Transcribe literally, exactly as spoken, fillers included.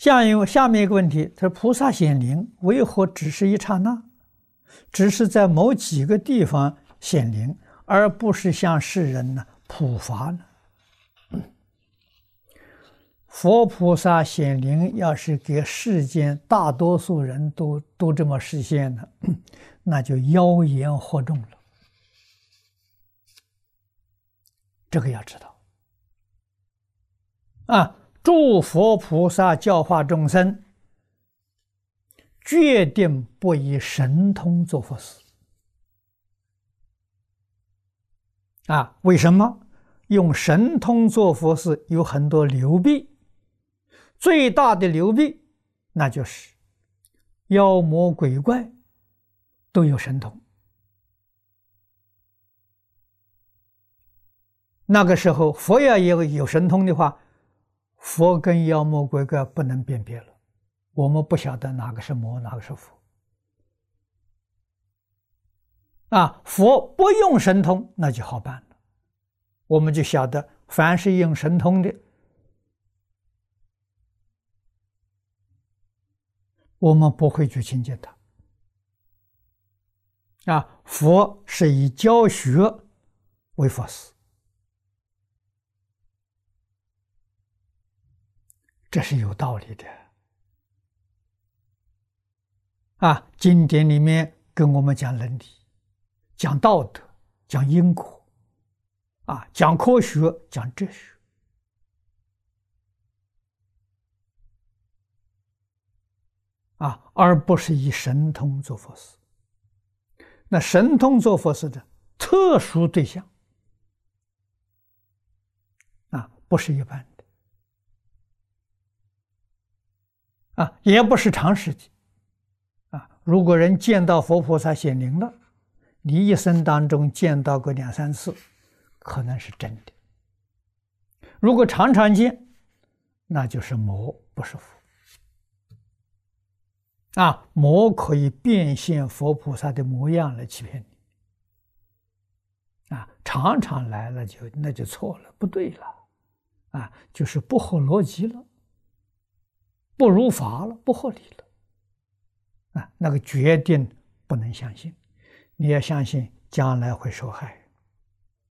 下一下面一个问题，他说菩萨显灵为何只是一刹那，只是在某几个地方显灵，而不是向世人呢普发呢？佛菩萨显灵，要是给世间大多数人都都这么实现了，那就妖言惑众了。这个要知道啊！诸佛菩萨教化众生，决定不以神通做佛事啊！为什么？用神通做佛事有很多流弊。最大的流弊，那就是妖魔鬼怪都有神通。那个时候，佛要有有神通的话，佛跟妖魔鬼怪不能辨别了，我们不晓得哪个是魔，哪个是佛。啊，佛不用神通，那就好办了，我们就晓得，凡是用神通的，我们不会去亲近他。啊，佛是以教学为佛事，这是有道理的。啊，经典里面跟我们讲伦理，讲道德，讲因果，啊，讲科学，讲哲学。啊，而不是以神通做佛事。那神通做佛事的特殊对象，啊，不是一般的，啊，也不是常识的，啊，如果人见到佛菩萨显灵了，你一生当中见到个两三次，可能是真的；如果常常见，那就是魔，不是佛。啊，魔可以变现佛菩萨的模样来欺骗你，啊，常常来了就那就错了，不对了，啊，就是不合逻辑了，不如法了，不合理了，啊，那个决定不能相信，你要相信将来会受害。